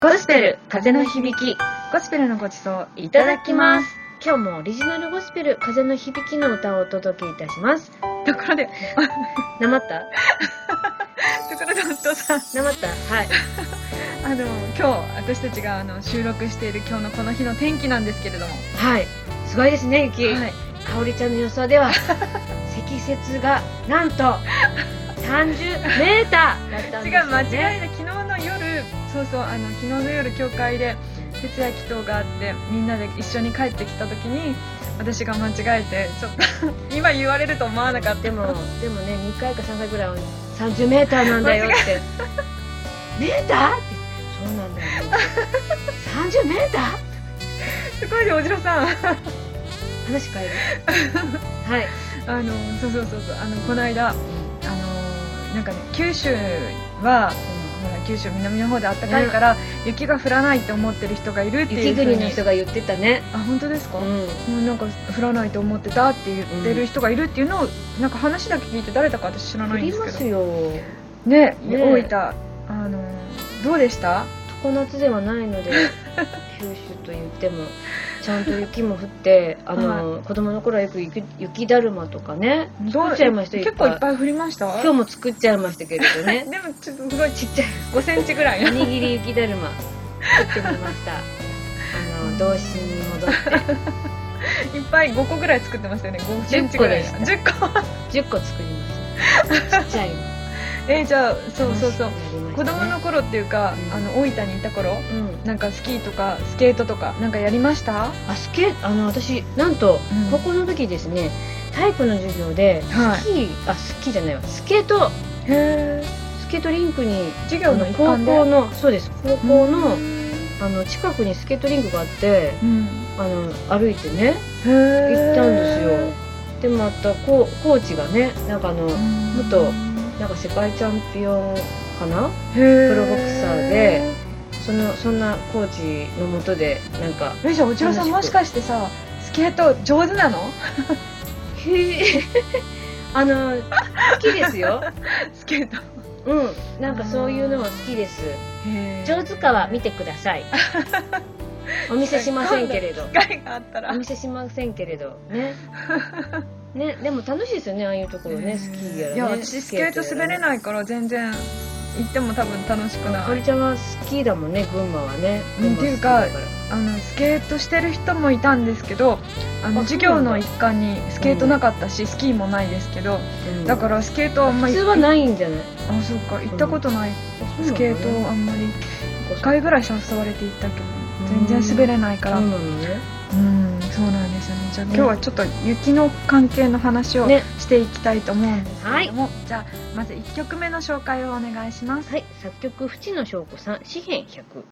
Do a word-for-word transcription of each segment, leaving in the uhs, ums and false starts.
ゴスペル風の響き、 ゴスペルのごちそういただきます。今日もオリジナルゴスペル風の響きの歌をお届けいたします。 ところでなまったところで夫さんなまったはいあの今日私たちがあの収録している今日のこの日の天気なんですけれども、 はいすごいですね雪、 はい、 かおりちゃんの予想では積雪がなんとさんじゅうメーターだったんですよね。 違う、間違いない。昨日の夜、そうそう、あの昨日の夜教会で徹夜祈祷があってみんなで一緒に帰ってきた時に私が間違えてちょっと今言われると思わなかった。 でもでもねにかいかさんかいぐらいはさんじゅうメーターなんだよってメーターってそうなんだよさんじゅうメーターすごいねおじろさん話変えるはいあのそうそうそうそうあのこの間あのなんかね九州は、うん、ほら九州南の方で暖かいから、うん、雪が降らないって思ってる人がいるっていう雪国の人が言ってたね。 あ、本当ですか？ うん、 もうなんか降らないと思ってたって言ってる人がいるっていうのを、うん、なんか話だけ聞いて誰だか私知らないんですけど。 降りますよ。 ね、 ね大分あのどうでした？ 常夏ではないので九州と言ってもちゃんと雪も降ってあの、はい、子供の頃はよく 雪, 雪だるまとかね作っちゃいました。 結構いっぱい降りました。 今日も作っちゃいましたけれどねでもちょっとすごいちっちゃいごセンチぐらいおにぎり雪だるま作ってみましたあの童心に戻っていっぱいごこぐらい作ってましたよね。ごセンチぐらいじゅっこでした。じゅっこ作りましたちっちゃいのえー、じゃあそうそうそう、ね、子供の頃っていうか、うん、あの大分にいた頃、うん、なんかスキーとかスケートとかなんかやりました？ あスケあの私なんと、うん、高校の時ですね体育の授業でスキー、はい、あスキーじゃないわスケートへスケートリンクに授業の一環で高校のそうです高校のあの近くにスケートリンクがあって、うん、あの歩いてね行ったんですよ。でまたコーチがねなんかあの元なんか世界チャンピオンかなプロボクサーでそのそんなコーチの下でなんかえじゃあおちろさんもしかしてさスケート上手なの？ へえあの好きですよスケートうんなんかそういうのは好きです。上手かは見てくださいお見せしませんけれど機会があったらお見せしませんけれどねね、でも楽しいですよねああいうところねスキーやらね。 いや私スケート滑れないから全然行っても多分楽しくない。 かおりちゃんはスキーだもんね群馬はね。 っていうかあのスケートしてる人もいたんですけどあの授業の一環にスケートなかったし、うん、スキーもないですけど、うん、だからスケートあんまり普通はないんじゃない？ あそうか行ったことない、うん、スケートあんまりいっかいぐらい誘われて行ったけど全然滑れないから。 そうなのね。 うんそうなんですよね。じゃあ今日はちょっと雪の関係の話をしていきたいと思うんですけれども、ねはい、じゃあまずいっきょくめの紹介をお願いします。 はい、作曲淵野翔子さん詩編ひゃく。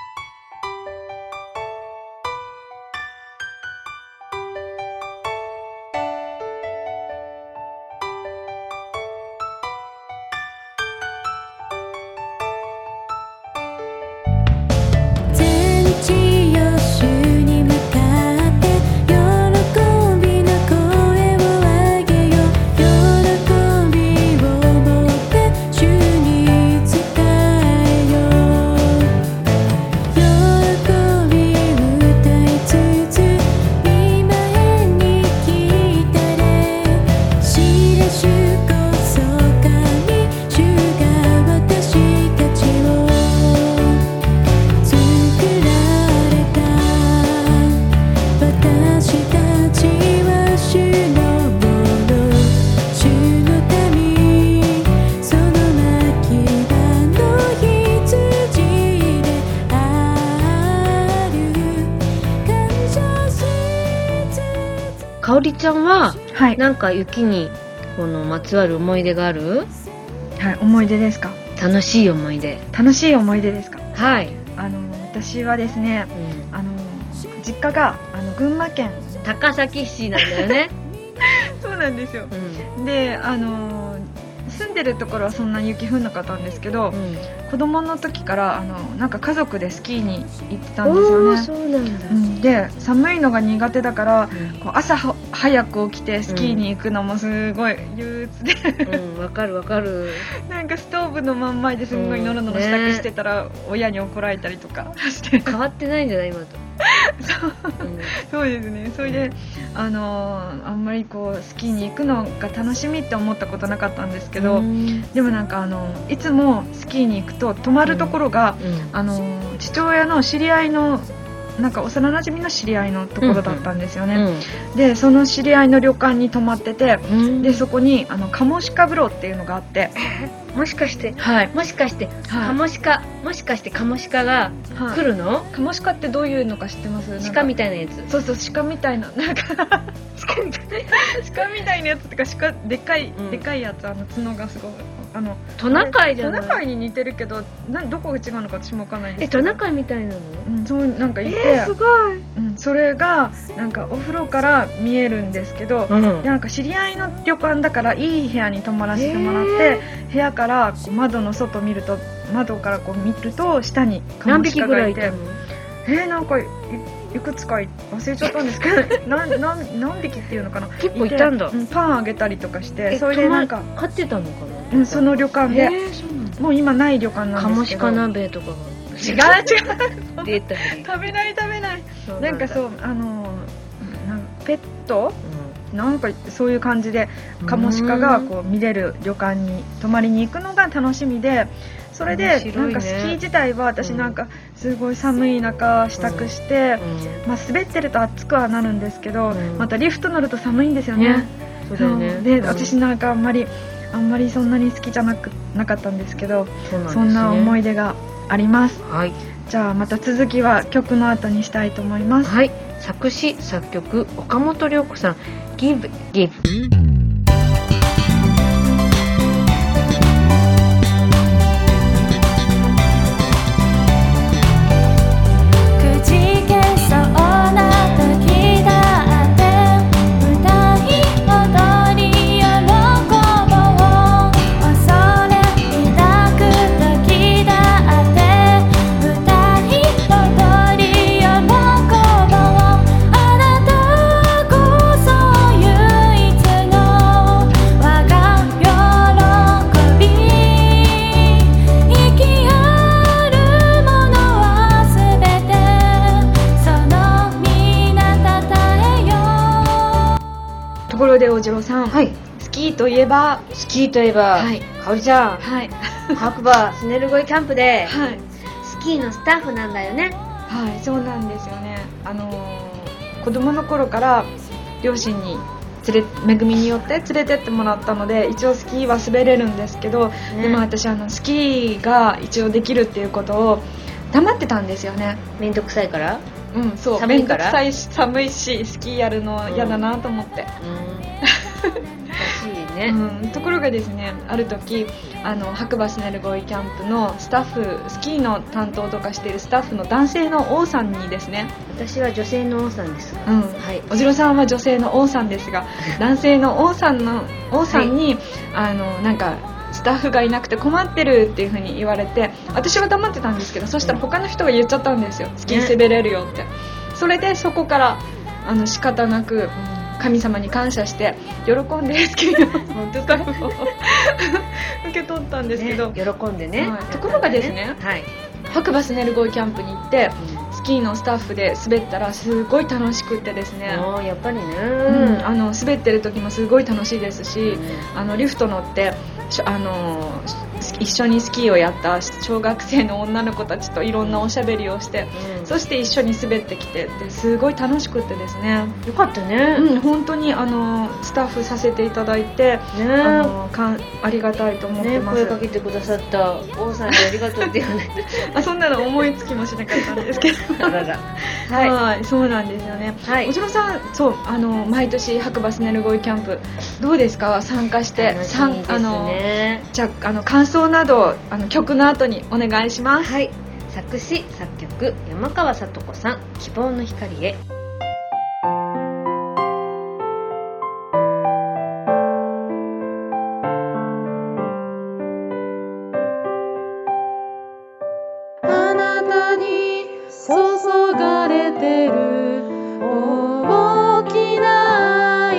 かおりちゃんは、はい、なんか雪にこのまつわる思い出がある？ はい、思い出ですか？ 楽しい思い出。 楽しい思い出ですか？ はい。 あの私はですね、うん、あの実家があの群馬県高崎市なんだよね。 そうなんですよ。うん、で、あの住んでるところはそんな雪降んなかったんですけど、うん、子供の時からあのなんか家族でスキーに行ってたんですよね。 そうなんだ。 うん、で寒いのが苦手だから、うん、こう朝は早く起きてスキーに行くのもすごい憂鬱で、 うん、わかるわかる。 なんかストーブの真ん前ですんごいノロノロ支度してたら親に怒られたりとかして変わってないんじゃない今と。 そう、うん、そうですね。それであのー、あんまりこうスキーに行くのが楽しみって思ったことなかったんですけど、でもなんかあのいつもスキーに行くと泊まるところが、うんうん、あの父親の知り合いのなんか幼馴染の知り合いのところだったんですよね、うんうん、でその知り合いの旅館に泊まってて、うん、でそこにあのカモシカ風呂っていうのがあって、 もしかして、 はい、 もしかして、はい、カモシカもしかしてカモシカが来るの、はい、 カモシカってどういうのか知ってます？ 鹿みたいなやつ。 そうそう、鹿みたいななんか鹿みたいな鹿みたいなやつってか鹿でっかい、うん、でっかいやつ、あの角がすごいあのトナカイじゃない？ トナカイに似てるけどなどこが違うのか私も分かんないんですけど。え、トナカイみたいなの？ うん、そうなんかいて、 えー、すごい、 うん、それがなんかお風呂から見えるんですけど、うん、なんか知り合いの旅館だからいい部屋に泊まらせてもらって、えー、部屋からこう窓の外見ると窓からこう見ると下にカモシカがいて、何匹ぐらいいたの？えー、なんか い, いくつか忘れちゃったんですけどなな何匹っていうのかな、 結構いたんだ。 うん、パンあげたりとかして、それでなんか飼ってたのかな、 うん、その旅館で、えー、そうなんだ。もう今ない旅館なんですけど、 カモシカ鍋とかが違う違う出た食べない食べない。な, なんかそうあのなんペット、うん、なんかそういう感じでカモシカがこう見れる旅館に泊まりに行くのが楽しみで、それで、ね、なんかスキー自体は私なんかすごい寒い中支度して、うん、まあ、滑ってると暑くはなるんですけど、うん、またリフト乗ると寒いんですよね。 ね、そうだよね。 で、うん、私なんかあんまりあんまりそんなに好きじゃなくなかったんですけど、 そ, うなんですね、そんな思い出があります。 はい、 じゃあまた続きは曲の後にしたいと思います。 はい、作詞作曲岡本涼子さん、 Give Give。 ところで大城さん、 はい、 スキーといえばスキーといえば、 はい、 かおりちゃん、 はい、 白馬スネルゴイキャンプで、 はい、 スキーのスタッフなんだよね。 はい、そうなんですよね。あのー、子供の頃から両親に連れ恵みによって連れてってもらったので一応スキーは滑れるんですけど、ね、でも私あのスキーが一応できるっていうことを黙ってたんですよね。 めんどくさいから。 うん、そう、 寒いから、 めんどくさいし寒いしスキーやるの嫌だなと思って、 うん、うん、しいね、 うん、ところがですね、ある時あの白馬スネルゴイキャンプのスタッフ、スキーの担当とかしているスタッフの男性の王さんにですね、 私は女性の王さんですが、 うん、はい、おじろさんは女性の王さんですが男性の王さんの王さんに、はい、あのなんかスタッフがいなくて困ってるっていう風に言われて、私は黙ってたんですけど、そしたら他の人が言っちゃったんですよ、スキー滑れるよって、ね、それでそこからあの仕方なく神様に感謝して喜んでスキーのスタッフを受け取ったんですけど、 ね、喜んでね、 はい、ところがですね、 はい、 白馬スネルゴイキャンプに行って、うん、スキーのスタッフで滑ったらすごい楽しくってですね、 あ、やっぱりね、 うん、あの滑ってる時もすごい楽しいですし、うん、あのリフト乗ってあの一緒にスキーをやった小学生の女の子たちといろんなおしゃべりをして、うん、そして一緒に滑ってきてですごい楽しくってですね、 よかったね、 うん、本当にあのスタッフさせていただいて、ね、あのかんありがたいと思ってます、 ね、声かけてくださった王さんにありがとうって言わないあ、そんなの思いつきもしなかったんですけどあらら、 はい、はい、そうなんですよね、 はい、 おじろさん、そう、あの毎年白馬スネルゴイキャンプどうですか、参加して。 楽しいですね。 あのじゃあ、あの感想などあの曲の後にお願いします。 はい、作詞作曲山川聡子さん、希望の光へ。 あなたに注がれてる大きな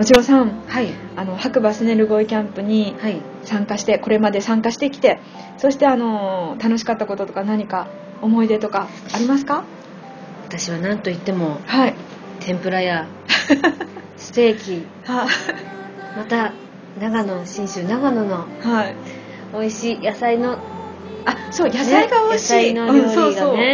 ちろさん、 はい、 あの白馬スネルゴイキャンプに参加して、これまで参加してきて、そしてあの楽しかったこととか何か思い出とかありますか？ 私は何と言っても、 はい、 天ぷらやステーキはまた長野信州長野のはい美味しい野菜の、 あ、そう、野菜が美味しい、 ね、野菜の料理がね、うん、そうそう、うん、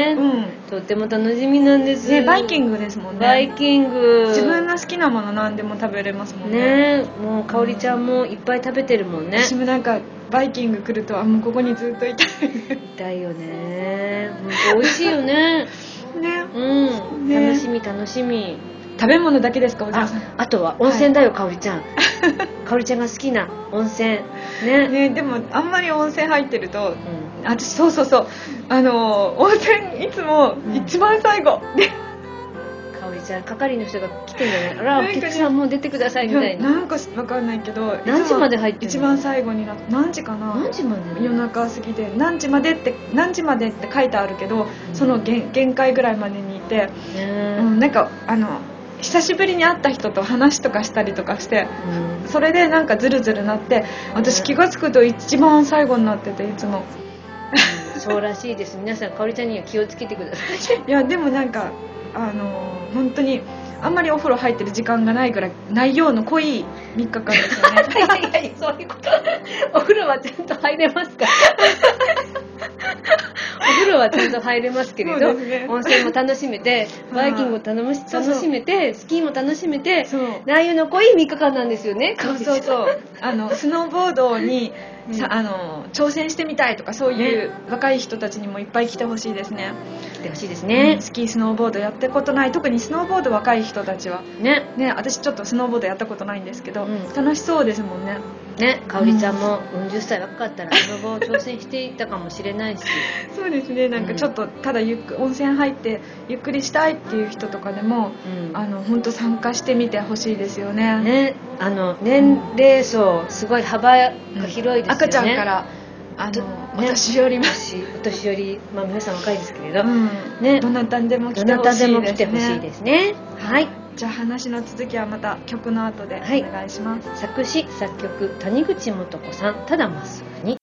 とっても楽しみなんです、 ね、バイキングですもんね。 バイキング、 自分の好きなもの何でも食べれますもんね。 ね、もうかおりちゃんもいっぱい食べてるもんね。 私もなんかバイキング来ると、あ、もうここにずっといたいいたいよね。本当美味しいよねね、 うん、ね、楽しみ楽しみ。 食べ物だけですか、お嬢さん？ あ, あとは温泉だよ、はい、かおりちゃんかおりちゃんが好きな温泉 ね, ね。でもあんまり温泉入ってると、うん、私そうそうそう、あの温泉いつも一番最後、うん、でかおりちゃん係の人が来てんじゃない？あら、お客さんもう出てくださいみたいな。 なんか分かんないけど、 何時まで入ってるの？ 一番最後になって、何時かな、 何時まで？ 夜中過ぎて何時までって何時までって書いてあるけど、うん、その限限界ぐらいまでにいて、うん、なんかあの久しぶりに会った人と話とかしたりとかして、うん、それでなんかズルズルなって、私気がつくと一番最後になってて、いつも、 うん、そうらしいです。皆さんかおりちゃんには気をつけてくださいいやでもなんかあの本当にあんまりお風呂入ってる時間がないぐらい内容の濃いみっかかんですよねいやいやいや、そういうことお風呂はちゃんと入れますかお風呂はちゃんと入れますけれど、ね、温泉も楽しめて、バイキングも楽し、楽しめて、スキーも楽しめて、内容の濃いみっかかんなんですよね。 そうそうそう、あのスノーボードにさ、あの挑戦してみたいとか、そういう若い人たちにもいっぱい来てほしいですね。 来てほしいですね、 うん、スキースノーボードやったことない、特にスノーボード若い人たちはね、ね、私ちょっとスノーボードやったことないんですけど、うん、楽しそうですもんね。 ね、かおりちゃんもよんじゅっさい若かったらスノボを挑戦していたかもしれないしそうですね、なんかちょっとただゆっく温泉入ってゆっくりしたいっていう人とかでも、うん、あの本当参加してみてほしいですよね。 ね、あの年齢層すごい幅が広いですよね、うん、 赤ちゃんからあの、ね、お年寄りまお年寄り、まあ、皆さん若いですけれど、 うんね、どなたでも来てほしいですね。 どなたでも来てほしいですね。はい、 じゃあ話の続きはまた曲の後でお願いします。はい、 作詞作曲谷口素子さん、ただまっすぐに。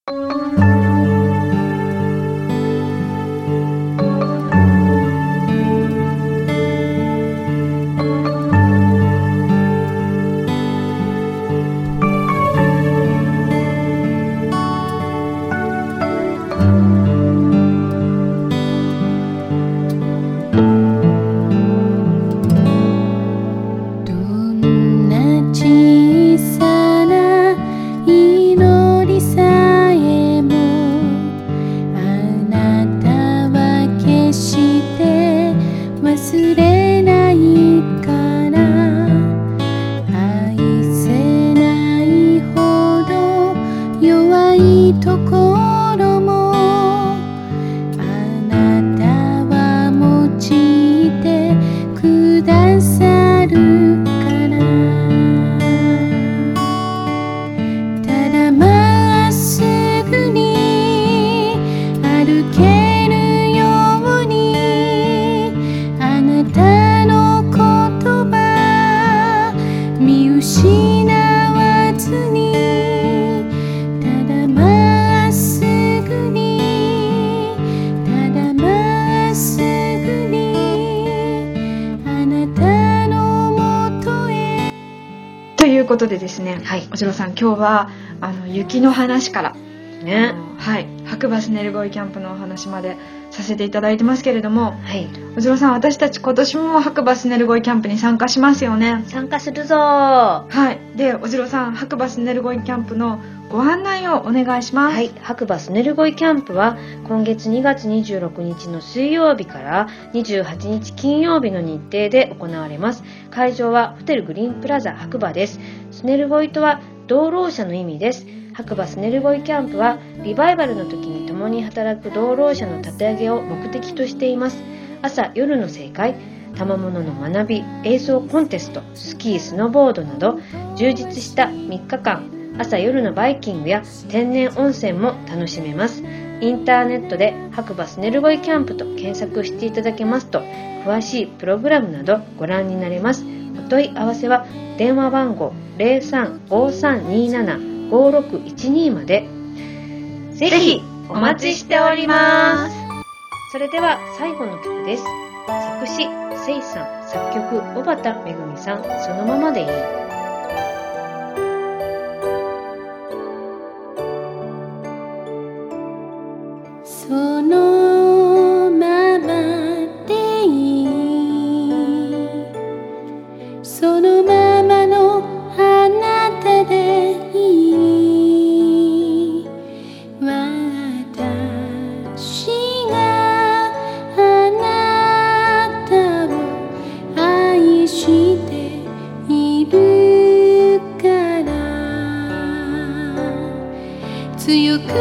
ということでですね、 はい、 おじろさん、今日はあの雪の話から、 ね、 はい、白馬スネルゴイキャンプのお話までさせていただいてますけれども、 はい、 おじろさん、私たち今年も白馬スネルゴイキャンプに参加しますよね。 参加するぞー。 はい。で、おじろさん、白馬スネルゴイキャンプのご案内をお願いします。 はい、白馬スネルゴイキャンプは今月にがつにじゅうろくにちの水曜日からにじゅうはちにち金曜日の日程で行われます。会場はホテルグリーンプラザ白馬です。スネルゴイとは同労者の意味です。白馬スネルゴイキャンプはリバイバルの時に共に働く同労者の立て上げを目的としています。朝夜の正解、賜物の学び、映像コンテスト、スキースノーボードなど充実したみっかかん、朝夜のバイキングや天然温泉も楽しめます。インターネットで白馬スネルゴイキャンプと検索していただけますと詳しいプログラムなどご覧になれます。ホ問い合わせは電話番号 ゼロさんごさんにななごろくいちに まで。ぜひお待ちしております。それでは最後の曲です。作詞せいさん、作曲小畑めぐみさん、そのままでいい。 そのままでいい、そのままのあなたでいい。私があなたを愛しているから強く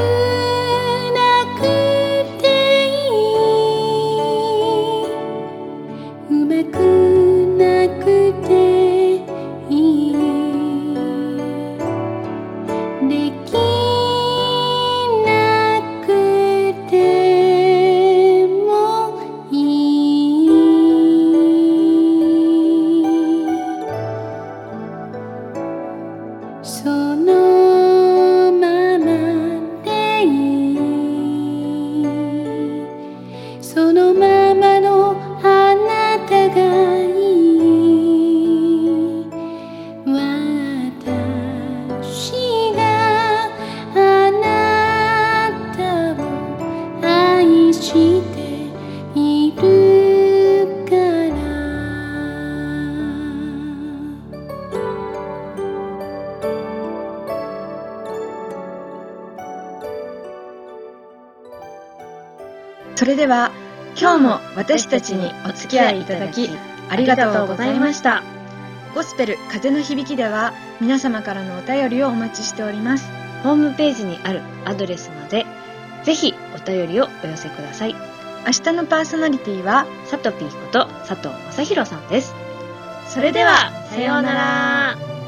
それでは今日も私たちにお付き合いいただきありがとうございました。ゴスペル風の響きでは皆様からのお便りをお待ちしております。 ホームページにあるアドレスまでぜひお便りをお寄せください。 明日のパーソナリティはさとぴーこと佐藤正弘さんです。 それではさようなら。